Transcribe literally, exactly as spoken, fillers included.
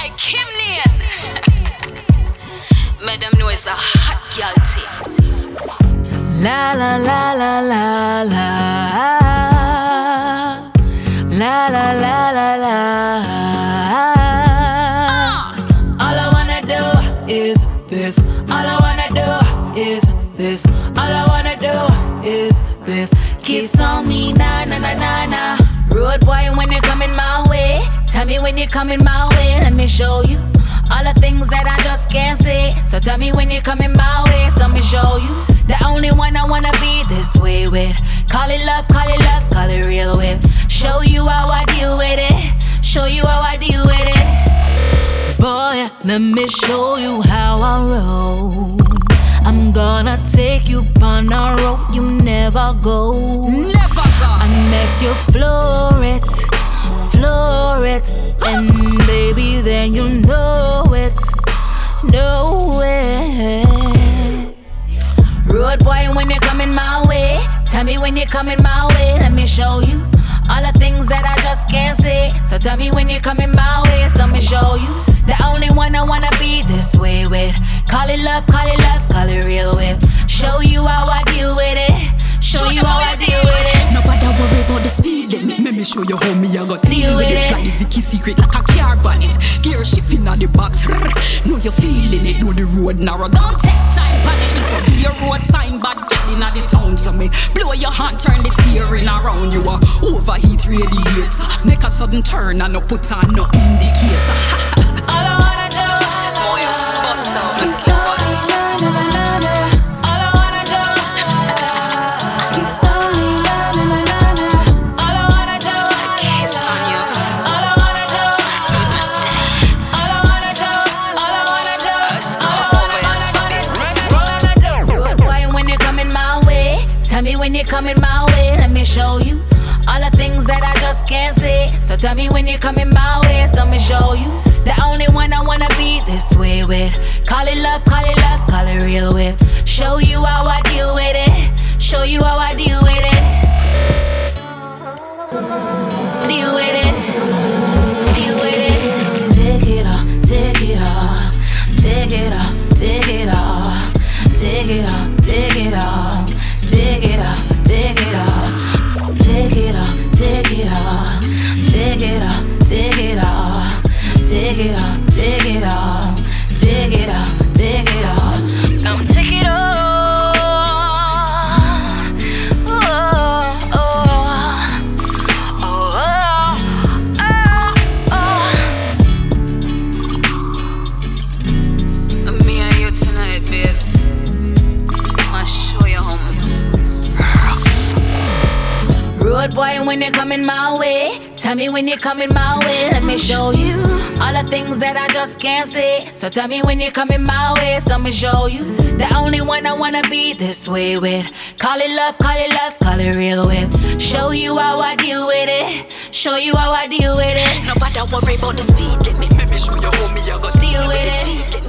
Hey, Kim Nian. Madam know it's a hot girl thing. La la la la la la. La la la la la. uh. All I wanna do is this. All I wanna do is this. All I wanna do is this. Kiss on me, na na na na na. Road boy, when you're coming my way, tell me when you're coming my way. Let me show you all the things that I just can't say. So tell me when you're coming my way, so me show you the only one I wanna be this way with. Call it love, call it lust, call it real with. Show you how I deal with it. Show you how I deal with it. Boy, let me show you how I roll. I'm gonna take you on a road you never go. Never go. And make you floor it, floor it, and baby then you know it, know it. Road boy, when you're coming my way, tell me when you're coming my way. Let me show you all the things that I just can't say. So tell me when you're coming my way, so me show you the only one I wanna be this way with. Call it love, call it lust, call it real with. Show you how I deal with it. Show you how I deal with it. Nobody worry about the speed limit. Let me show you how me I got deal with it. Fly the Vicky secret like a car bonnet. Gear shifting on the box. Know you feeling it. Know the road narrow. Don't take time panic. If I be a road sign bad girl inna the town, so me blow your hand, turn the steering around. You a overheat radiator. Make a sudden turn and no put on no indicator. All I wanna do More you bust out my slippers. When you're coming my way, let me show you all the things that I just can't say. So tell me when you're coming my way, so me show you the only one I wanna be this way with. Call it love, call it lust, call it real with. Show you how I deal with it. Show you how I deal with it. Deal with it. Deal with it. Take it off, take it off, take it off, take it off, take it off, take it off. Take it off, take it off, take it off, take it off, take it off, take it off, take it off, take it off, take it off, take it off. Come take it off. Oh, oh, oh, oh, oh, oh. Me and you tonight, babes. I'll show you home. Road boy, when you're coming my way, tell me when you're coming my way. Let me show you all the things that I just can't say. So tell me when you're coming my way, so me show you the only one I wanna be this way with. Call it love, call it lust, call it real with. Show you how I deal with it. Show you how I deal with it. Nobody worry about the speed limit. Let me show you how me I got Deal with it.